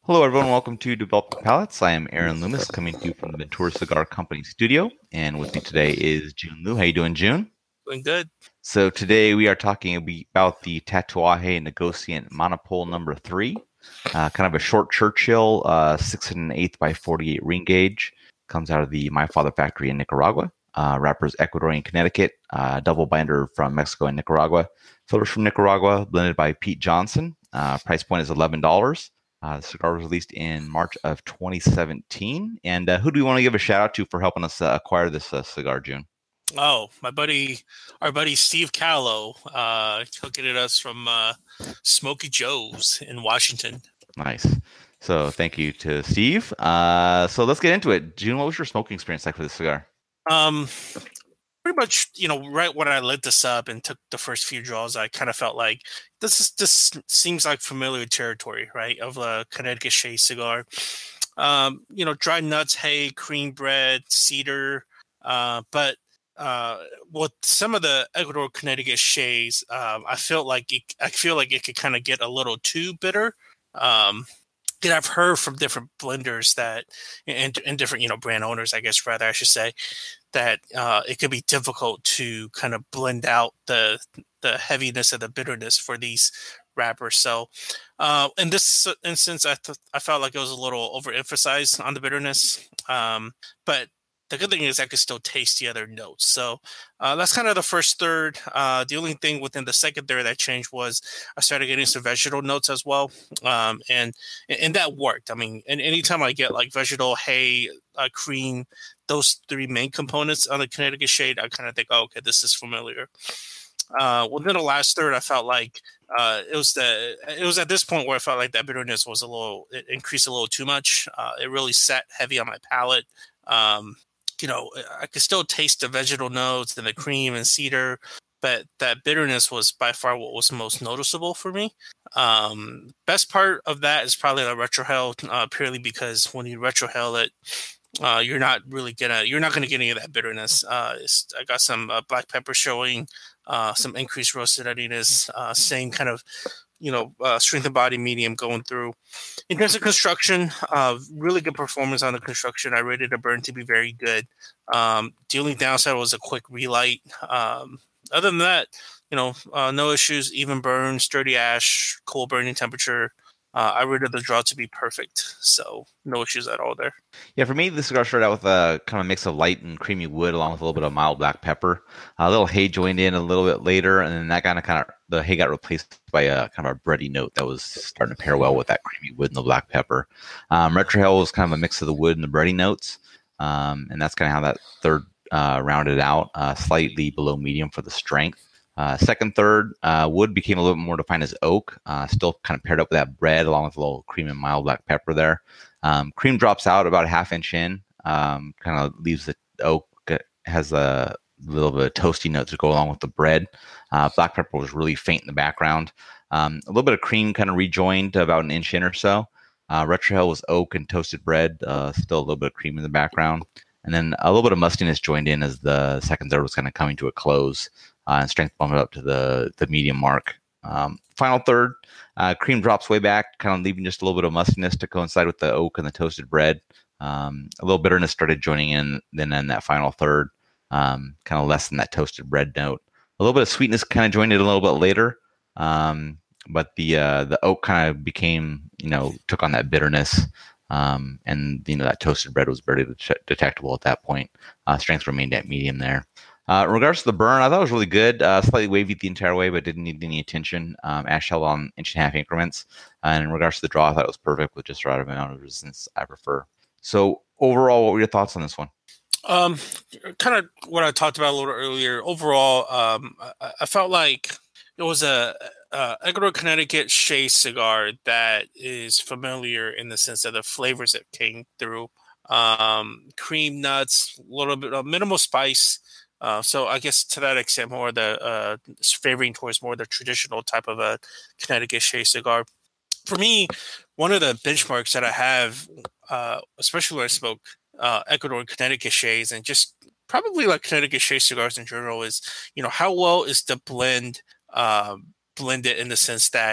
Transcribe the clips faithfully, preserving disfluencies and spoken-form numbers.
Hello, everyone. Welcome to Developing Palates. I am Aaron Loomis, coming to you from the Ventura Cigar Company studio. And with me today is June Liu. How you doing, June? Doing good. So today we are talking about the Tatuaje Negociant Monopole number three, uh, kind of a short Churchill, uh, six and an eighth by forty-eight ring gauge. Comes out of the My Father factory in Nicaragua. Uh, wrappers Ecuadorian, Connecticut. Uh, double binder from Mexico and Nicaragua. Fillers from Nicaragua, blended by Pete Johnson. Uh, price point is eleven dollars. Uh, the cigar was released in March of twenty seventeen. And uh, who do we want to give a shout out to for helping us uh, acquire this uh, cigar, June? Oh, my buddy, our buddy Steve Callow, uh, hooking it us from uh, Smoky Joe's in Washington. Nice. So thank you to Steve. Uh, so let's get into it. June, what was your smoking experience like for this cigar? Um, pretty much, you know, right when I lit this up and took the first few draws, I kind of felt like this is this seems like familiar territory, right? Of a Connecticut Shade cigar. Um, you know, dried nuts, hay, cream bread, cedar, uh, but uh, with some of the Ecuador Connecticut shades, um, I felt like it, I feel like it could kind of get a little too bitter. Um, and I've heard from different blenders that, and, and different, you know, brand owners, I guess, rather, I should say, that uh, it could be difficult to kind of blend out the the heaviness of the bitterness for these wrappers. So, uh, in this instance, I th- I felt like it was a little overemphasized on the bitterness. Um, but the good thing is I could still taste the other notes. So uh, that's kind of the first third. Uh, the only thing within the second third that changed was I started getting some vegetal notes as well, um, and and that worked. I mean, and anytime I get like vegetal, hay, uh, cream, those three main components on the Connecticut shade, I kind of think, oh, okay, this is familiar. Uh, within the last third, I felt like uh, it was the it was at this point where I felt like that bitterness was a little it increased a little too much. Uh, it really sat heavy on my palate. Um, you know, I could still taste the vegetal notes and the cream and cedar, but that bitterness was by far what was most noticeable for me. Um, best part of that is probably the retrohale, uh, purely because when you retrohale it, uh, you're not really gonna you're not gonna get any of that bitterness. Uh, I got some uh, black pepper showing, uh, some increased roasted nuttiness, uh, same kind of you know uh, strength of body medium going through. In terms of construction, uh, really good performance on the construction. I rated the burn to be very good. Um, the only downside was a quick relight. Um, other than that, you know, uh, no issues. Even burn, sturdy ash, cool burning temperature. Uh, I rated the draw to be perfect, so no issues at all there. Yeah, for me, the cigar started out with a kind of mix of light and creamy wood, along with a little bit of mild black pepper. A little hay joined in a little bit later, and then that kind of kind of the hay got replaced by a kind of a bready note that was starting to pair well with that creamy wood and the black pepper. Um, Retrohale was kind of a mix of the wood and the bready notes, um, and that's kind of how that third uh, rounded out, uh, slightly below medium for the strength. Uh, second, third, uh, wood became a little bit more defined as oak, uh, still kind of paired up with that bread along with a little cream and mild black pepper there. Um, cream drops out about a half inch in, um, kind of leaves the oak, has a little bit of toasty note to go along with the bread. Uh, black pepper was really faint in the background. Um, a little bit of cream kind of rejoined to about an inch in or so. Uh, Retrohale was oak and toasted bread, uh, still a little bit of cream in the background. And then a little bit of mustiness joined in as the second third was kind of coming to a close, uh, and strength bumped up to the, the medium mark. Um, final third, uh, cream drops way back, kind of leaving just a little bit of mustiness to coincide with the oak and the toasted bread. Um, a little bitterness started joining in then in that final third, um, kind of less than that toasted bread note. A little bit of sweetness kind of joined it a little bit later, um, but the uh, the oak kind of became, you know, took on that bitterness. Um, and, you know, that toasted bread was barely det- detectable at that point. Uh, strength remained at medium there. Uh, in regards to the burn, I thought it was really good. Uh, slightly wavy the entire way, but didn't need any attention. Um, ash held on inch and a half increments. And in regards to the draw, I thought it was perfect with just the right amount of resistance I prefer. So overall, what were your thoughts on this one? Um, kind of what I talked about a little earlier. Overall, um, I, I felt like it was a, a Ecuador Connecticut Shea cigar that is familiar in the sense of the flavors that came through. Um, cream, nuts, a little bit of minimal spice. Uh, so I guess to that extent, more the uh, favoring towards more the traditional type of a Connecticut Shea cigar. For me, one of the benchmarks that I have, uh, especially when I smoke uh, Ecuador and Connecticut shades, and just probably like Connecticut shade cigars in general, is you know how well is the blend um, blended in the sense that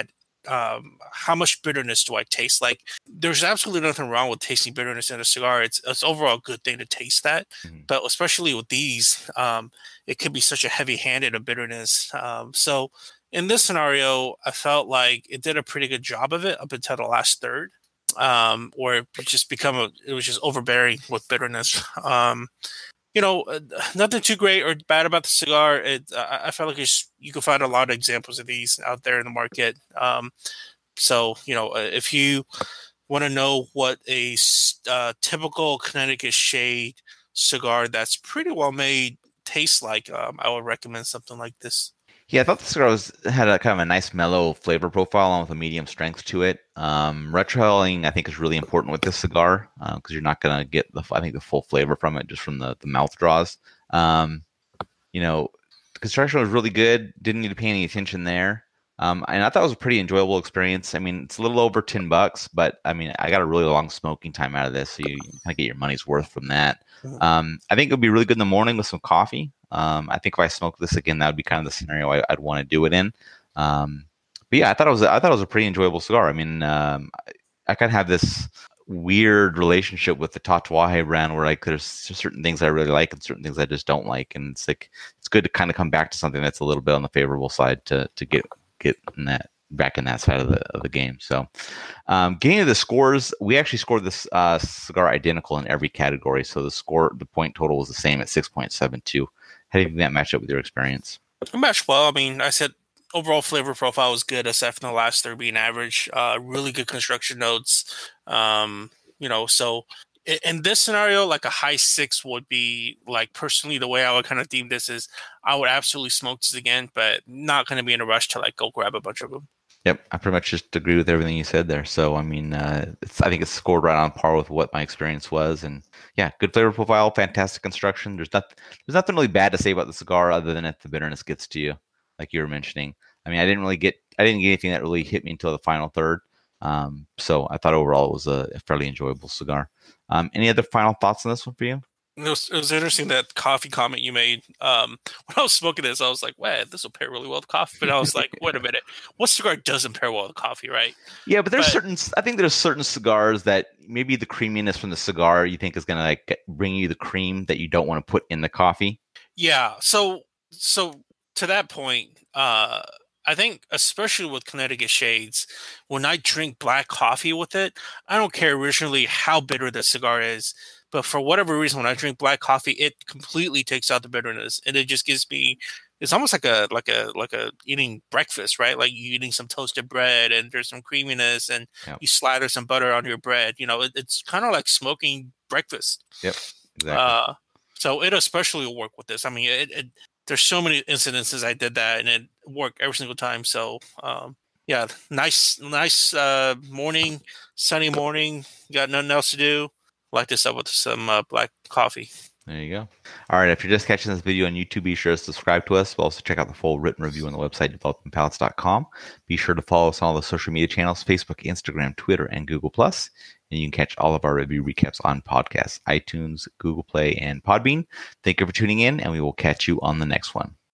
um, how much bitterness do I taste? Like, there's absolutely nothing wrong with tasting bitterness in a cigar. It's it's overall a good thing to taste that, mm-hmm. but especially with these, um, it can be such a heavy-handed of bitterness. Um, so in this scenario, I felt like it did a pretty good job of it up until the last third, um, where it just become a, it was just overbearing with bitterness. Um, You know, uh, nothing too great or bad about the cigar. It, uh, I felt like it's, you can find a lot of examples of these out there in the market. Um, so, you know, if you want to know what a uh, typical Connecticut shade cigar that's pretty well made tastes like, um, I would recommend something like this. Yeah, I thought the cigar was, had a kind of a nice mellow flavor profile along with a medium strength to it. Um, retrohaling, I think, is really important with this cigar because uh, you're not going to get the I think the full flavor from it just from the, the mouth draws. Um, you know, the construction was really good. Didn't need to pay any attention there. Um, and I thought it was a pretty enjoyable experience. I mean, it's a little over ten bucks, but I mean, I got a really long smoking time out of this, so you, you kind of get your money's worth from that. Um, I think it would be really good in the morning with some coffee. Um, I think if I smoked this again, that would be kind of the scenario I, I'd want to do it in. Um, but yeah, I thought it was I thought it was a pretty enjoyable cigar. I mean, um, I, I kind of have this weird relationship with the Tatuaje brand where like there's certain things I really like and certain things I just don't like, and it's like it's good to kind of come back to something that's a little bit on the favorable side to to get get in that back in that side of the of the game. So, um, getting to the scores, we actually scored this uh, cigar identical in every category. So the score, the point total was the same at six point seven two. How do you think that matched up with your experience? It matched well. I mean, I said overall flavor profile was good, except for the last third being average. Uh, really good construction notes. Um, you know, so in, in this scenario, like a high six would be like personally the way I would kind of deem this is I would absolutely smoke this again, but not going to be in a rush to like go grab a bunch of them. Yep, I pretty much just agree with everything you said there. So, I mean, uh, it's, I think it's scored right on par with what my experience was. And yeah, good flavor profile, fantastic construction. There's not, there's nothing really bad to say about the cigar other than if the bitterness gets to you, like you were mentioning. I mean, I didn't really get, I didn't get anything that really hit me until the final third. Um, so I thought overall it was a, a fairly enjoyable cigar. Um, any other final thoughts on this one for you? It was, it was interesting that coffee comment you made. Um, when I was smoking this, I was like, "Wow, this will pair really well with coffee." But I was like, "Wait a minute, what cigar doesn't pair well with coffee, right?" Yeah, but there's but, certain. I think there's certain cigars that maybe the creaminess from the cigar you think is going to like bring you the cream that you don't want to put in the coffee. Yeah. So, so to that point, uh, I think especially with Connecticut shades, when I drink black coffee with it, I don't care originally how bitter the cigar is. But for whatever reason, when I drink black coffee, it completely takes out the bitterness, and it just gives me. It's almost like a like a like a eating breakfast, right? Like you eating some toasted bread, and there's some creaminess, and yep. you slather some butter on your bread. You know, it, it's kind of like smoking breakfast. Yep, exactly. Uh, so it especially will work with this. I mean, it, it, there's so many incidences I did that, and it worked every single time. So um, yeah, nice nice uh, morning, sunny morning. Got nothing else to do. Light this up with some uh, black coffee. There you go. All right. If you're just catching this video on YouTube, be sure to subscribe to us. We'll also check out the full written review on the website, developing palates dot com. Be sure to follow us on all the social media channels, Facebook, Instagram, Twitter, and Google Plus. And you can catch all of our review recaps on podcasts, iTunes, Google Play, and Podbean. Thank you for tuning in, and we will catch you on the next one.